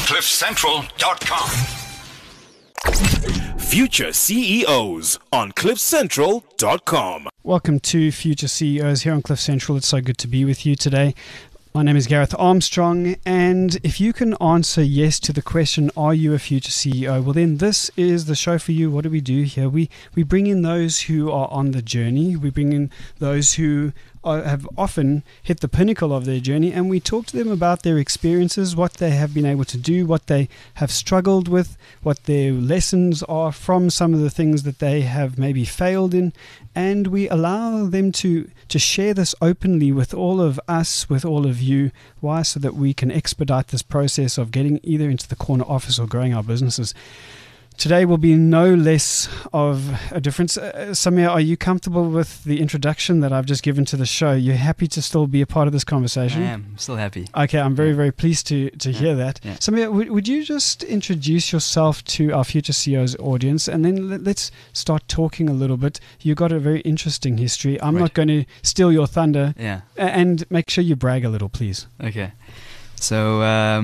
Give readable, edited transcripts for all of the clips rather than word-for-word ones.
CliffCentral.com. Future CEOs on CliffCentral.com. Welcome to Future CEOs here on Cliff Central. It's so good to be with you today. My name is Gareth Armstrong, and if you can answer yes to the question, are you a future CEO? Well, then this is the show for you. What do we do here? We bring in those who are on the journey. We bring in those who have often hit the pinnacle of their journey, and we talk to them about their experiences, what they have been able to do, what they have struggled with, what their lessons are from some of the things that they have maybe failed in, and we allow them to share this openly with all of us, with all of you. Why? So that we can expedite this process of getting either into the corner office or growing our businesses. Today will be no less of a difference. Samir, are you comfortable with the introduction that I've just given to the show? You're happy to still be a part of this conversation? I am. I'm still happy. Okay, I'm very, very pleased to hear that. Yeah. Samir, would you just introduce yourself to our Future CEOs audience, and then let's start talking a little bit. You've got a very interesting history. I'm not going to steal your thunder. Yeah. And make sure you brag a little, please. Okay. So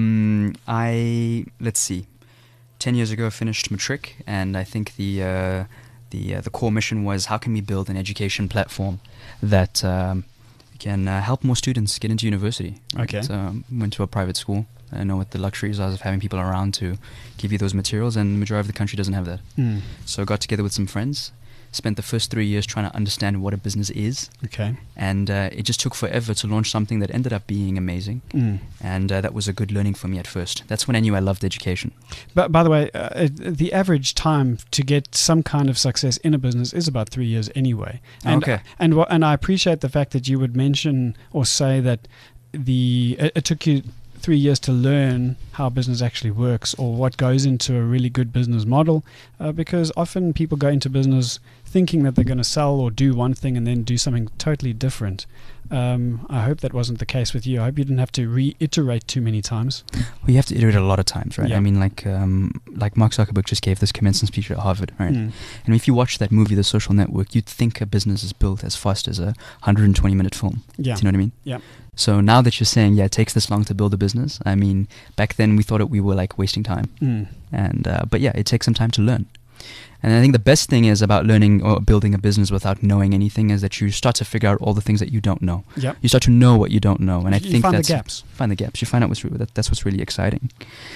let's see. 10 years ago, I finished matric, and I think the core mission was how can we build an education platform that can help more students get into university. Okay. So went to a private school. I know what the luxuries are of having people around to give you those materials, and the majority of the country doesn't have that. So I got together with some friends, spent the first 3 years trying to understand what a business is. Okay. And it just took forever to launch something that ended up being amazing. And that was a good learning for me at first. That's when I knew I loved education. But by the way, the average time to get some kind of success in a business is about 3 years anyway. And, okay. And I appreciate the fact that you would mention or say that it took you 3 years to learn how business actually works or what goes into a really good business model, because often people go into business thinking that they're going to sell or do one thing and then do something totally different. I hope that wasn't the case with you. I hope you didn't have to reiterate too many times. Well, you have to iterate a lot of times, right? Yeah. I mean, like Mark Zuckerberg just gave this commencement speech at Harvard, right? And if you watch that movie, The Social Network, you'd think a business is built as fast as a 120-minute film. Yeah. Do you know what I mean? Yeah. So now that you're saying, it takes this long to build a business, I mean, back then we thought we were like wasting time. But it takes some time to learn. And I think the best thing is about learning or building a business without knowing anything is that you start to figure out all the things that you don't know. Yep. You start to know what you don't know, and I think find that's the gaps. Find the gaps. You find out that's what's really exciting.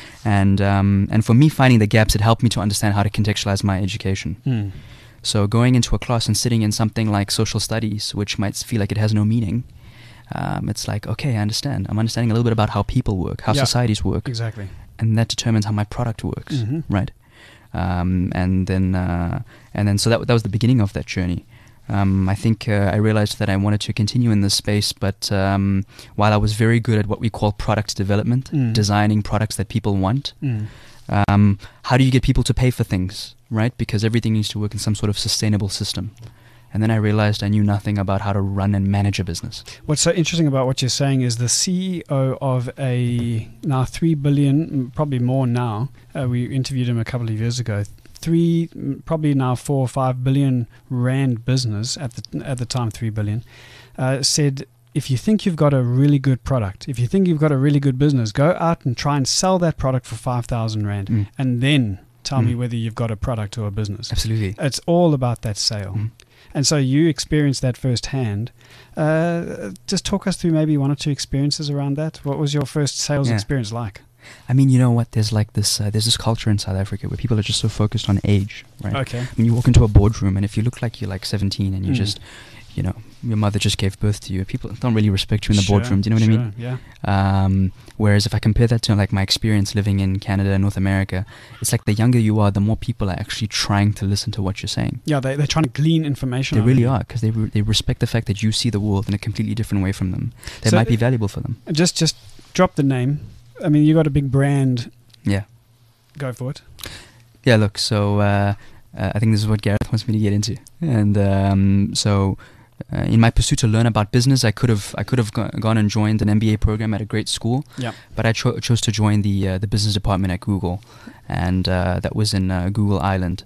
And for me, finding the gaps, it helped me to understand how to contextualize my education. So going into a class and sitting in something like social studies, which might feel like it has no meaning, it's like, okay, I understand. I'm understanding a little bit about how people work, how societies work. Exactly. And that determines how my product works, right? And then so that was the beginning of that journey. I think I realized that I wanted to continue in this space, but while I was very good at what we call product development, designing products that people want, how do you get people to pay for things, right? Because everything needs to work in some sort of sustainable system. And then I realized I knew nothing about how to run and manage a business. What's so interesting about what you're saying is the CEO of a now 3 billion, probably more now, we interviewed him a couple of years ago, probably now 4 or 5 billion rand business, at the time 3 billion, said, if you think you've got a really good product, if you think you've got a really good business, go out and try and sell that product for 5,000 rand and then tell me whether you've got a product or a business. Absolutely. It's all about that sale. And so you experienced that firsthand. Just talk us through maybe one or two experiences around that. What was your first sales experience like? I mean, you know what? There's like this. There's this culture in South Africa where people are just so focused on age, right? Okay. I mean, you walk into a boardroom, and if you look like you're like 17 and you just, your mother just gave birth to you, people don't really respect you in the boardroom. Do you know what I mean? Yeah. Whereas if I compare that to like my experience living in Canada and North America, it's like the younger you are, the more people are actually trying to listen to what you're saying. Yeah, they're trying to glean information. They really are, because they respect the fact that you see the world in a completely different way from them. That might be valuable for them. Just drop the name. I mean, you got a big brand. Yeah. Go for it. Yeah, look, so I think this is what Gareth wants me to get into. And so in my pursuit to learn about business, I could have gone and joined an MBA program at a great school. Yeah. But I chose to join the business department at Google, and that was in Google Island,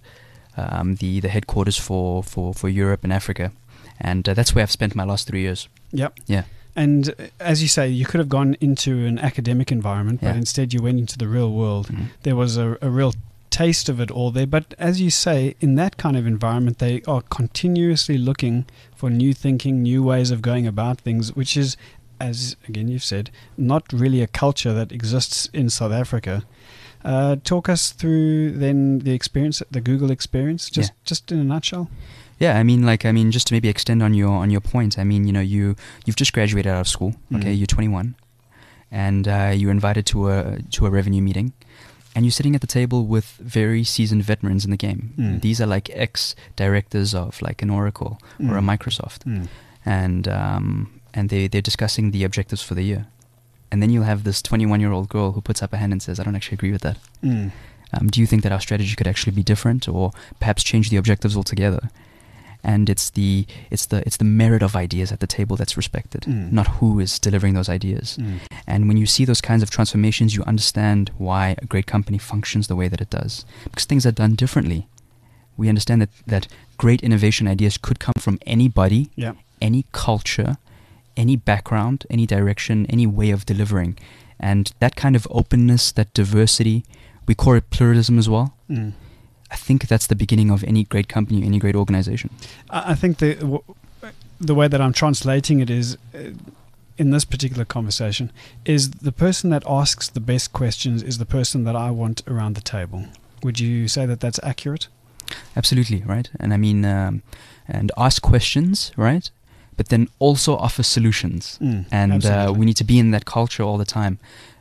the headquarters for Europe and Africa, and that's where I've spent my last 3 years. Yep. Yeah. And as you say, you could have gone into an academic environment, but instead you went into the real world. There was a real taste of it all there. But as you say, in that kind of environment, they are continuously looking for new thinking, new ways of going about things, which is, as again you've said, not really a culture that exists in South Africa. Talk us through then the experience, the Google experience, just in a nutshell. Yeah, I mean, just to maybe extend on your point. I mean, you've just graduated out of school. Okay, you're 21, and you're invited to a revenue meeting, and you're sitting at the table with very seasoned veterans in the game. These are like ex-directors of like an Oracle or a Microsoft, and they're discussing the objectives for the year. And then you'll have this 21-year-old girl who puts up a hand and says, "I don't actually agree with that. Do you think that our strategy could actually be different, or perhaps change the objectives altogether?" And it's the merit of ideas at the table that's respected, not who is delivering those ideas. And when you see those kinds of transformations, you understand why a great company functions the way that it does, because things are done differently. We understand that great innovation ideas could come from anybody, any culture, any background, any direction, any way of delivering. And that kind of openness, that diversity, we call it pluralism as well. I think that's the beginning of any great company, any great organization. I think the way that I'm translating it is, in this particular conversation, is the person that asks the best questions is the person that I want around the table. Would you say that that's accurate? Absolutely, right? And I mean, and ask questions, right? But then also offer solutions. And we need to be in that culture all the time.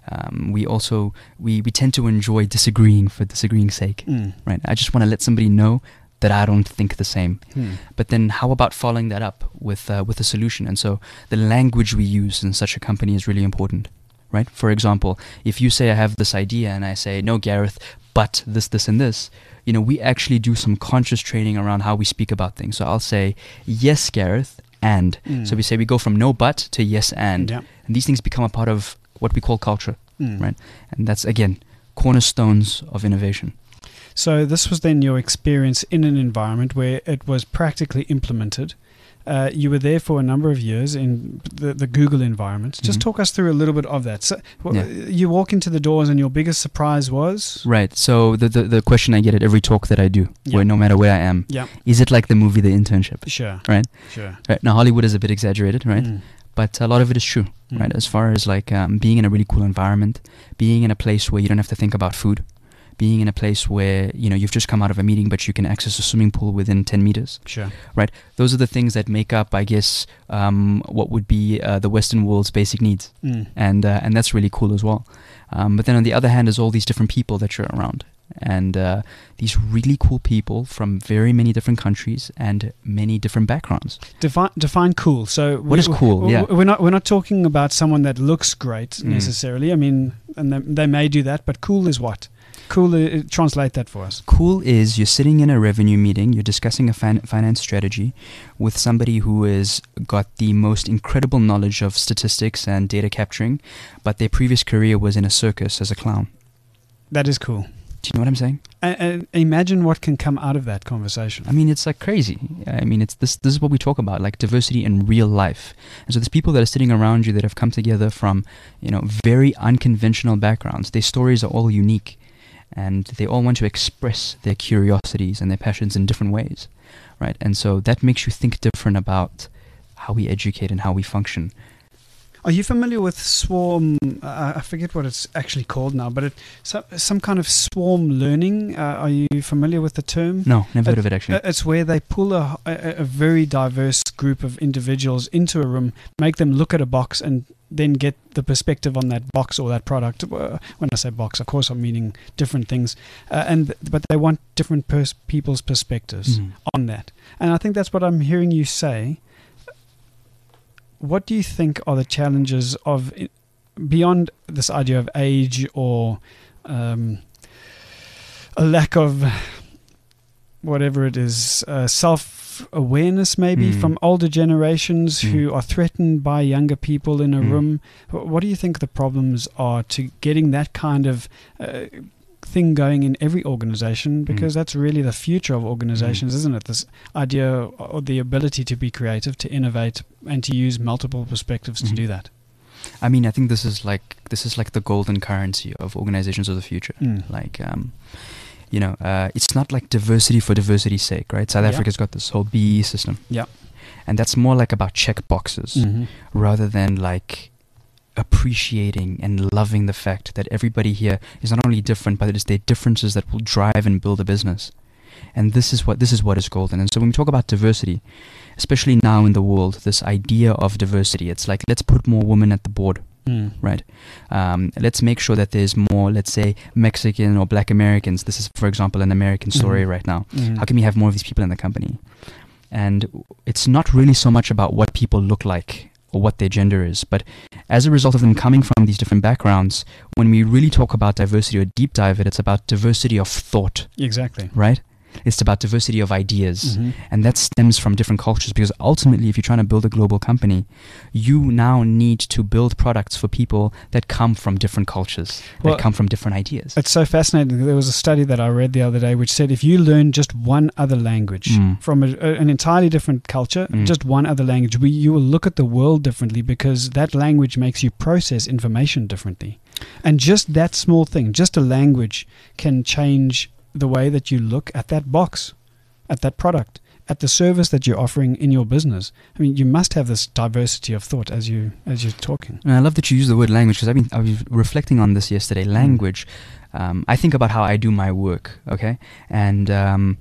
We tend to enjoy disagreeing for disagreeing's sake, right? I just want to let somebody know that I don't think the same. But then how about following that up with a solution? And so the language we use in such a company is really important, right? For example, if you say I have this idea and I say, "No, Gareth, but this, and this," we actually do some conscious training around how we speak about things. So I'll say, "Yes, Gareth, and." So we go from no but to yes and. And these things become a part of what we call culture, right? And that's, again, cornerstones of innovation. So this was then your experience in an environment where it was practically implemented. You were there for a number of years in the Google environment. Just talk us through a little bit of that. So you walk into the doors and your biggest surprise was? Right. So the question I get at every talk that I do, where no matter where I am, is it like the movie The Internship? Sure. Right? Sure. Right. Now, Hollywood is a bit exaggerated, right? But a lot of it is true, right? As far as like being in a really cool environment, being in a place where you don't have to think about food, being in a place where, you've just come out of a meeting, but you can access a swimming pool within 10 meters. Sure. Right? Those are the things that make up, I guess, what would be the Western world's basic needs. And that's really cool as well. But then on the other hand, there's all these different people that you're around. And these really cool people from very many different countries and many different backgrounds. Define cool. So what is cool? We're not talking about someone that looks great necessarily. I mean, and they may do that, but cool is what? Cool, translate that for us. Cool is you're sitting in a revenue meeting, you're discussing a finance strategy with somebody who has got the most incredible knowledge of statistics and data capturing, but their previous career was in a circus as a clown. That is cool. Do you know what I'm saying? And imagine what can come out of that conversation. I mean, it's like crazy. I mean, it's this is what we talk about, like diversity in real life. And so there's people that are sitting around you that have come together from, very unconventional backgrounds. Their stories are all unique. And they all want to express their curiosities and their passions in different ways, right? And so that makes you think different about how we educate and how we function. Are you familiar with swarm? I forget what it's actually called now, but some kind of swarm learning. Are you familiar with the term? No, never heard of it actually. It's where they pull a very diverse group of individuals into a room, make them look at a box, and then get the perspective on that box or that product. When I say box, of course, I'm meaning different things. But they want different people's perspectives on that. And I think that's what I'm hearing you say. What do you think are the challenges of, beyond this idea of age or a lack of whatever it is, self-awareness maybe from older generations who are threatened by younger people in a room? What do you think the problems are to getting that kind of thing going in every organization, because that's really the future of organizations, isn't it? This idea or the ability to be creative, to innovate, and to use multiple perspectives to do that. I mean, I think this is like the golden currency of organizations of the future. Like, it's not like diversity for diversity's sake, right? South Africa's got this whole BE system. Yeah. And that's more like about check boxes rather than like appreciating and loving the fact that everybody here is not only different, but it is their differences that will drive and build a business. And this is what is golden. And so when we talk about diversity, especially now in the world, this idea of diversity, it's like, let's put more women at the board, right? Let's make sure that there's more, let's say, Mexican or Black Americans. This is, for example, an American story right now. How can we have more of these people in the company? And it's not really so much about what people look like or what their gender is, but as a result of them coming from these different backgrounds, when we really talk about diversity or deep dive it, it's about diversity of thought. Exactly. Right? It's about diversity of ideas. And that stems from different cultures, because ultimately, if you're trying to build a global company, you now need to build products for people that come from different cultures, that come from different ideas. It's so fascinating. There was a study that I read the other day which said if you learn just one other language from an entirely different culture, just one other language, you will look at the world differently, because that language makes you process information differently. And just that small thing, just a language, can change the way that you look at that box, at that product, at the service that you're offering in your business. I mean, you must have this diversity of thought as you're talking. And I love that you use the word language, because I was reflecting on this yesterday. Language. I think about how I do my work. Okay, and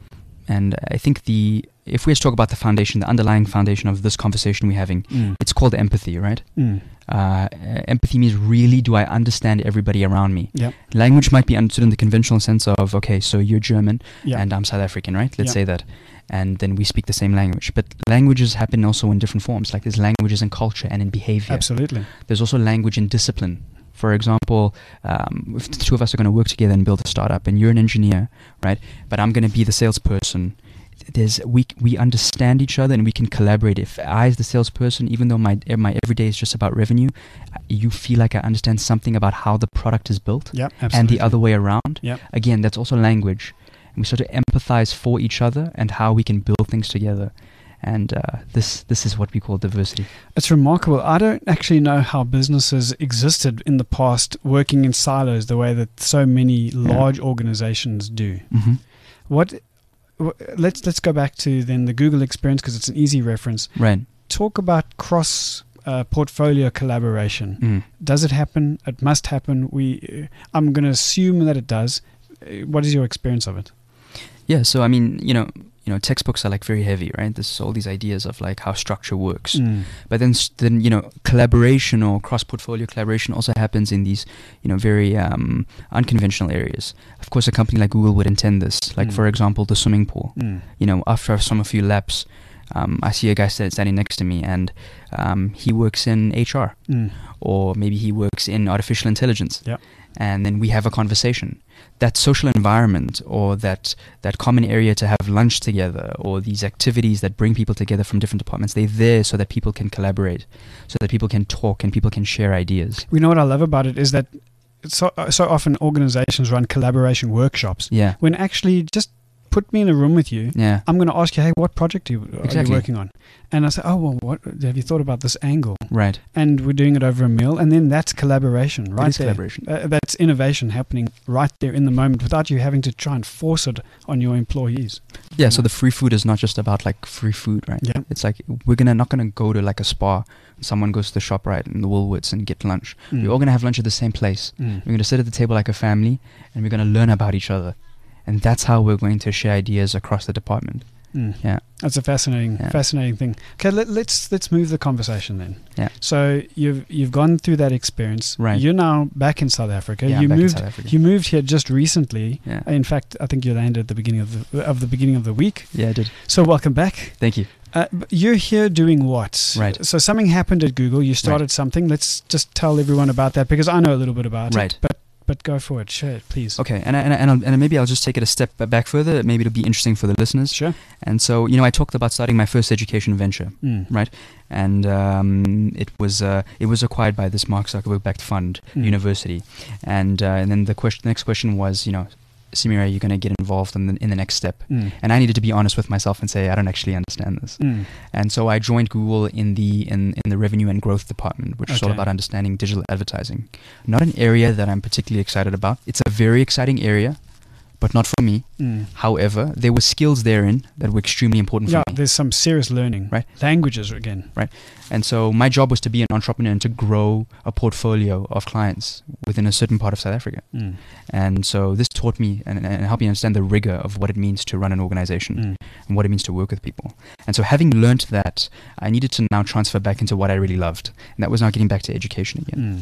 I think if we talk about the foundation, the underlying foundation of this conversation we're having, it's called empathy, right? Empathy means, really, do I understand everybody around me? Yep. Language might be understood in the conventional sense of, okay, so you're German and I'm South African, right? Let's say that. And then we speak the same language. But languages happen also in different forms. Like, there's languages in culture and in behavior. Absolutely. There's also language in discipline. For example, if the two of us are going to work together and build a startup, and you're an engineer, right? But I'm going to be the salesperson. We understand each other and we can collaborate. If I, as the salesperson, even though my everyday is just about revenue, you feel like I understand something about how the product is built, and the other way around. Again, that's also language. And we start to empathize for each other and how we can build things together. And this is what we call diversity. It's remarkable. I don't actually know how businesses existed in the past working in silos the way that so many large organizations do. Let's go back to then the Google experience, because it's an easy reference. Right. Talk about cross portfolio collaboration. Does it happen? It must happen. I'm going to assume that it does. What is your experience of it? Yeah. So I mean, textbooks are like very heavy, right? There's all these ideas of like how structure works. But then collaboration or cross-portfolio collaboration also happens in these, very unconventional areas. Of course, a company like Google would intend this. Like, for example, the swimming pool. After I've swum a few laps, I see a guy standing next to me, and he works in HR, or maybe he works in artificial intelligence. And then we have a conversation. That social environment, or that common area to have lunch together, or these activities that bring people together from different departments, they're there so that people can collaborate, so that people can talk and people can share ideas. We know what I love about it is that so often organizations run collaboration workshops. When actually, just put me in a room with you. I'm going to ask you, hey, what project are you working on? And I say, oh, well, what have you thought about this angle? Right. And we're doing it over a meal, and then that's collaboration, right? It is there. Collaboration. That's innovation happening right there in the moment, without you having to try and force it on your employees. Yeah. So the free food is not just about like free food, right? Yeah. It's like we're not gonna go to like a spa. Someone goes to the shop, right, in the Woolworths, and get lunch. We're all gonna have lunch at the same place. We're gonna sit at the table like a family, and we're gonna learn about each other. And that's how we're going to share ideas across the department. Yeah, that's a fascinating thing. Okay, let's move the conversation then. Yeah. So you've gone through that experience. Right. You're now back in South Africa. Yeah, you back moved. in South Africa. You moved here just recently. Yeah. In fact, I think you landed at the beginning of the week. Yeah, I did. So welcome back. Thank you. You're here doing what? Right. So something happened at Google. You started something. Let's just tell everyone about that, because I know a little bit about it. But but go for it. Share it, please. Okay, and maybe I'll just take it a step back further. Maybe it'll be interesting for the listeners. Sure. And so, I talked about starting my first education venture, right? And it was acquired by this Mark Zuckerberg-backed fund, university. And then the next question was, Samira, are you going to get involved in the next step? And I needed to be honest with myself and say, I don't actually understand this. And so I joined Google in the revenue and growth department, which is all about understanding digital advertising. Not an area that I'm particularly excited about. It's a very exciting area, but not for me. However, there were skills therein that were extremely important for me. Yeah, there's some serious learning. Right. Languages again. Right. And so my job was to be an entrepreneur and to grow a portfolio of clients within a certain part of South Africa. And so this taught me and helped me understand the rigor of what it means to run an organization and what it means to work with people. And so having learned that, I needed to now transfer back into what I really loved. And that was now getting back to education again.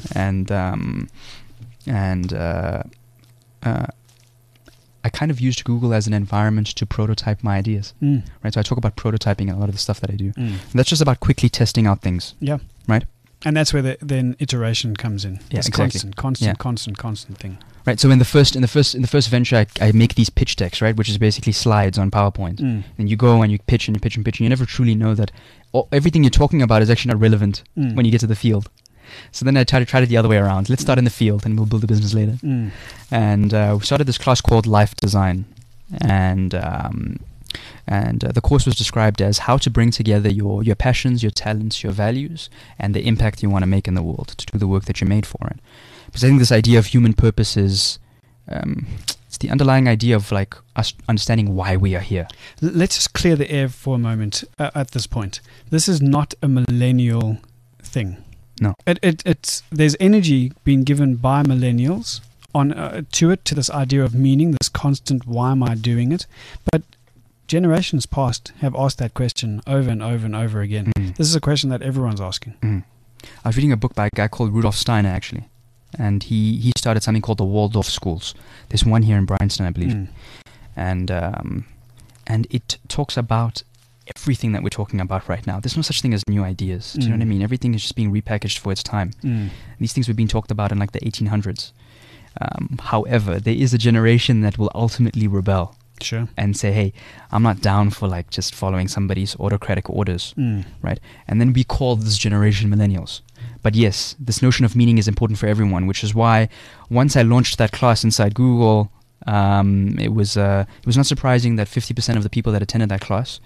I kind of used Google as an environment to prototype my ideas, right? So I talk about prototyping in a lot of the stuff that I do. And that's just about quickly testing out things. Yeah. Right? And that's where then iteration comes in. Yeah, it's exactly. constant thing. Right. So in the first venture, I make these pitch decks, right, which is basically slides on PowerPoint. And you go and you pitch and you pitch and pitch, and you never truly know that everything you're talking about is actually not relevant when you get to the field. So then I tried it the other way around. Let's start in the field and we'll build the business later. And we started this class called Life Design. And the course was described as how to bring together your passions, your talents, your values, and the impact you want to make in the world to do the work that you're made for it. Because I think this idea of human purpose is... it's the underlying idea of like us understanding why we are here. Let's just clear the air for a moment at this point. This is not a millennial thing. No. It's there's energy being given by millennials to this idea of meaning, this constant why am I doing it? But generations past have asked that question over and over and over again. This is a question that everyone's asking. I was reading a book by a guy called Rudolf Steiner, actually. And he started something called the Waldorf Schools. There's one here in Bryanston, I believe. And it talks about everything that we're talking about right now. There's no such thing as new ideas. Do you know what I mean? Everything is just being repackaged for its time. These things were being talked about in like the 1800s. However, there is a generation that will ultimately rebel. Sure. And say, hey, I'm not down for like just following somebody's autocratic orders, right? And then we call this generation millennials. But yes, this notion of meaning is important for everyone, which is why once I launched that class inside Google, it was not surprising that 50% of the people that attended that class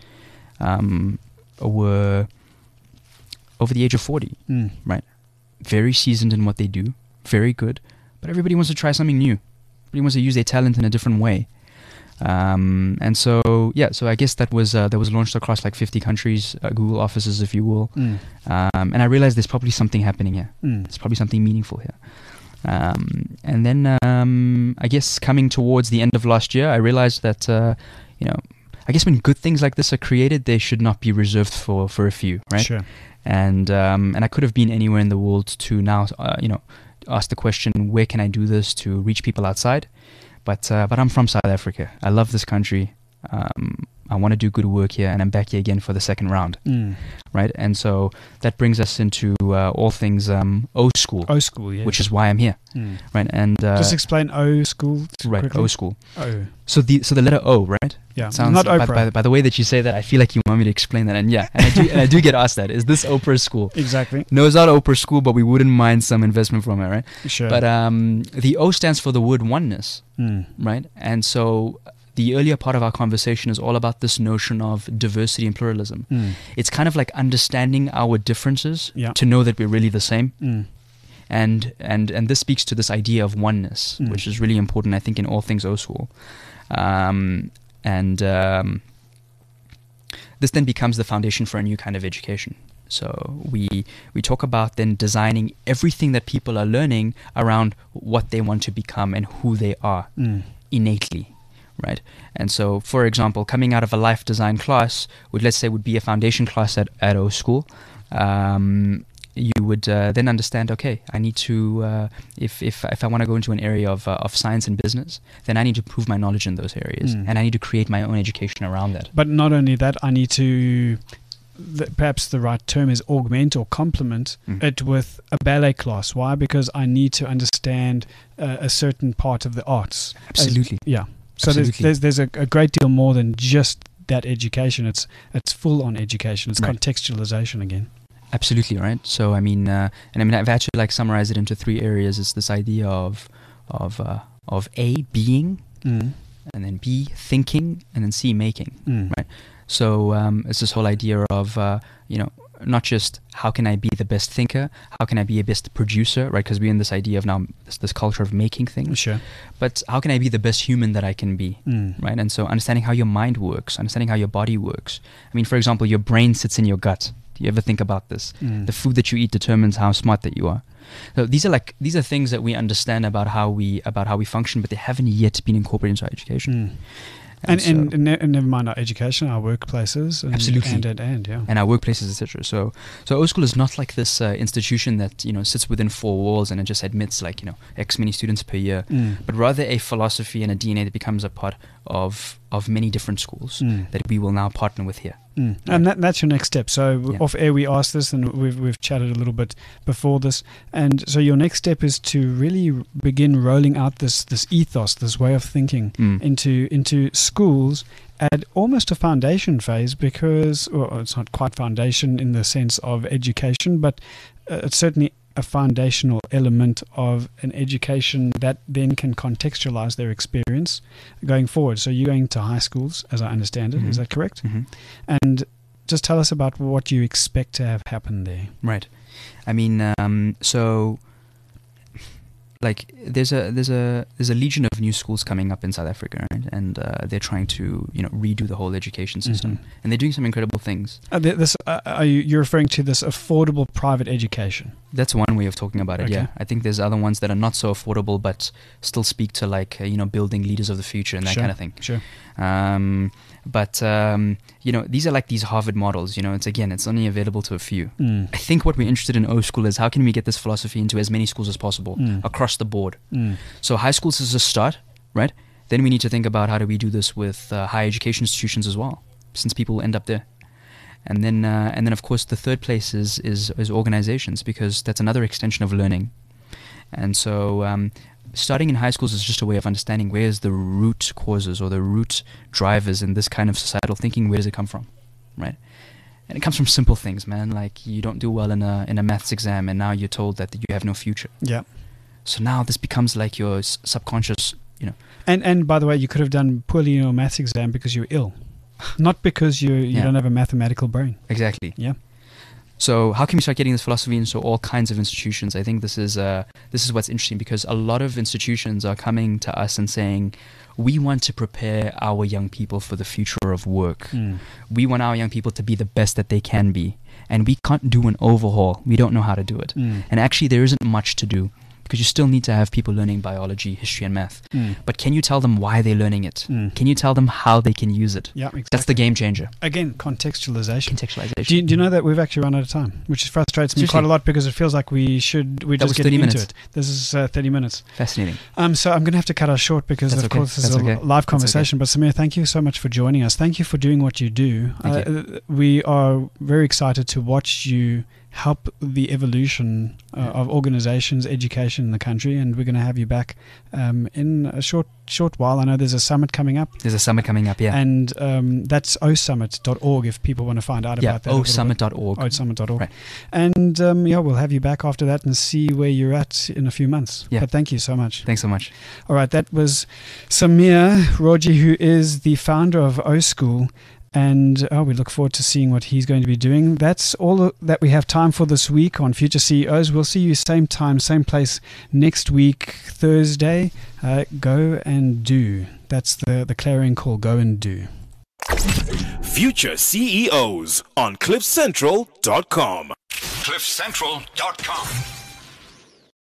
were over the age of 40, right? Very seasoned in what they do, very good, but everybody wants to try something new. Everybody wants to use their talent in a different way. And so I guess that was launched across like 50 countries, Google offices, if you will. And I realized there's probably something happening here. There's probably something meaningful here. And then I guess coming towards the end of last year, I realized that I guess when good things like this are created, they should not be reserved for a few, right? Sure. And I could have been anywhere in the world to now ask the question, where can I do this to reach people outside? But I'm from South Africa. I love this country. I want to do good work here, and I'm back here again for the second round, right? And so that brings us into all things O School. O School, yes. Which is why I'm here, right? And just explain O School. Right, quickly. O School. O. So the letter O, right? Yeah. Sounds not by, Oprah. by the way that you say that, I feel like you want me to explain that, and I do get asked that. Is this Oprah's school? Exactly. No, it's not Oprah's school, but we wouldn't mind some investment from it, right? Sure. But the O stands for the word oneness, right? And so the earlier part of our conversation is all about this notion of diversity and pluralism. It's kind of like understanding our differences to know that we're really the same. And this speaks to this idea of oneness, which is really important, I think, in all things O School. This then becomes the foundation for a new kind of education. So we talk about then designing everything that people are learning around what they want to become and who they are innately. Right, and so, for example, coming out of a life design class, let's say would be a foundation class at O School, you would then understand, okay, I need to, if I want to go into an area of science and business, then I need to prove my knowledge in those areas, and I need to create my own education around that. But not only that, I need to perhaps the right term is augment or complement it with a ballet class. Why? Because I need to understand a certain part of the arts. Absolutely. So Absolutely. there's a great deal more than just that education. It's full on education. It's Right. contextualization again. Absolutely, right? So I've had to summarize it into 3 areas. It's this idea of A, being, and then B, thinking, and then C, making, right? So it's this whole idea of not just how can I be the best thinker, how can I be a best producer, right? Because we're in this idea of now this culture of making things. Sure. But how can I be the best human that I can be, right? And so understanding how your mind works, understanding how your body works. I mean, for example, your brain sits in your gut. Do you ever think about this? The food that you eat determines how smart that you are. So these are things that we understand about how we function, but they haven't yet been incorporated into our education. And never mind our education, our workplaces, and, Absolutely. and our workplaces, etc. So O School is not like this institution that sits within 4 walls and it just admits X many students per year, but rather a philosophy and a DNA that becomes a part of many different schools that we will now partner with here. And that's your next step. So Yeah. off air we asked this, and we've chatted a little bit before this. And so your next step is to really begin rolling out this ethos, this way of thinking into schools at almost a foundation phase, because it's not quite foundation in the sense of education, but it's certainly a foundational element of an education that then can contextualize their experience going forward. So you're going to high schools, as I understand it. Is that correct? And just tell us about what you expect to have happen there. Right. I mean, so there's a legion of new schools coming up in South Africa, right? And they're trying to redo the whole education system, and they're doing some incredible things. You're referring to this affordable private education? That's one way of talking about it. Okay. Yeah, I think there's other ones that are not so affordable, but still speak to building leaders of the future and that kind of thing. Sure. But these are like these Harvard models. It's only available to a few. I think what we're interested in O School is how can we get this philosophy into as many schools as possible across the board. So high schools is a start, right? Then we need to think about how do we do this with higher education institutions as well, since people will end up there. And then of course the third place is organizations, because that's another extension of learning. And so starting in high schools is just a way of understanding where's the root causes or the root drivers in this kind of societal thinking. Where does it come from, right? And it comes from simple things, man. Like you don't do well in a maths exam, and now you're told that you have no future. Yeah. So now this becomes like your subconscious, And by the way, you could have done poorly in your maths exam because you're ill, not because you don't have a mathematical brain. Exactly. Yeah. So how can we start getting this philosophy into all kinds of institutions? I think this is what's interesting, because a lot of institutions are coming to us and saying, we want to prepare our young people for the future of work. We want our young people to be the best that they can be. And we can't do an overhaul. We don't know how to do it. And actually there isn't much to do, because you still need to have people learning biology, history, and math. But can you tell them why they're learning it? Can you tell them how they can use it? Yeah, exactly. That's the game changer. Again, contextualization. Contextualization. Do you know that we've actually run out of time, which frustrates me quite a lot, because it feels like we're just getting into it. This is 30 minutes. Fascinating. So I'm going to have to cut us short, because of course this is a live conversation. But Samir, thank you so much for joining us. Thank you for doing what you do. We are very excited to watch you help the evolution of organizations, education in the country, and we're going to have you back in a short while. I know there's a summit coming up. There's a summit coming up, yeah. And that's osummit.org if people want to find out about that. osummit.org. osummit.org. Right. And we'll have you back after that and see where you're at in a few months. Yeah. But thank you so much. Thanks so much. All right, that was Samir Roji, who is the founder of O School. And we look forward to seeing what he's going to be doing. That's all that we have time for this week on Future CEOs. We'll see you same time, same place next week, Thursday. Go and do. That's the clarion call. Go and do. Future CEOs on CliffCentral.com. CliffCentral.com.